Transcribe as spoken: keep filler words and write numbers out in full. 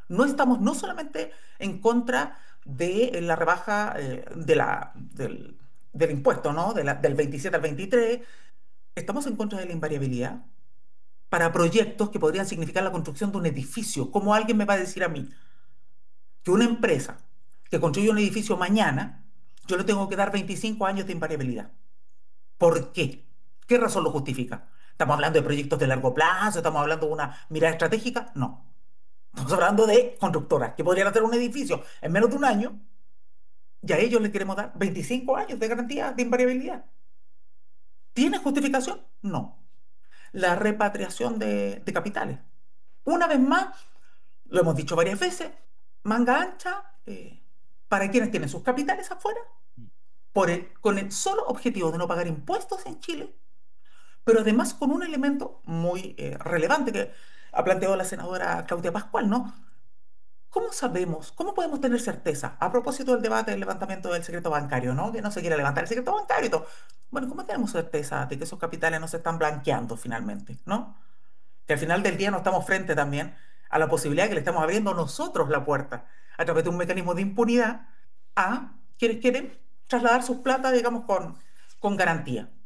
No estamos no solamente en contra de la rebaja eh, de la, del, del impuesto, ¿no? De la- del veintisiete al veintitrés, estamos en contra de la invariabilidad para proyectos que podrían significar la construcción de un edificio. ¿Cómo alguien me va a decir a mí que una empresa que construye un edificio mañana, yo le tengo que dar veinticinco años de invariabilidad? ¿Por qué? ¿Qué razón lo justifica? ¿Estamos hablando de proyectos de largo plazo? ¿Estamos hablando de una mirada estratégica? No. Estamos hablando de constructoras que podrían hacer un edificio en menos de un año y a ellos les queremos dar veinticinco años de garantía de invariabilidad. ¿Tiene justificación? No. La repatriación de, de capitales. Una vez más, lo hemos dicho varias veces, manga ancha eh, para quienes tienen sus capitales afuera, por el- con el solo objetivo de no pagar impuestos en Chile, pero además con un elemento muy eh, relevante que ha planteado la senadora Claudia Pascual, ¿no? ¿Cómo sabemos, cómo podemos tener certeza? A propósito del debate del levantamiento del secreto bancario, ¿no? Que no se quiere levantar el secreto bancario y todo. Bueno, ¿cómo tenemos certeza de que esos capitales no se están blanqueando finalmente, ¿no? Que al final del día no estamos frente también a la posibilidad de que le estamos abriendo nosotros la puerta a través de un mecanismo de impunidad a quienes quieren trasladar sus plata, digamos, con, con garantía.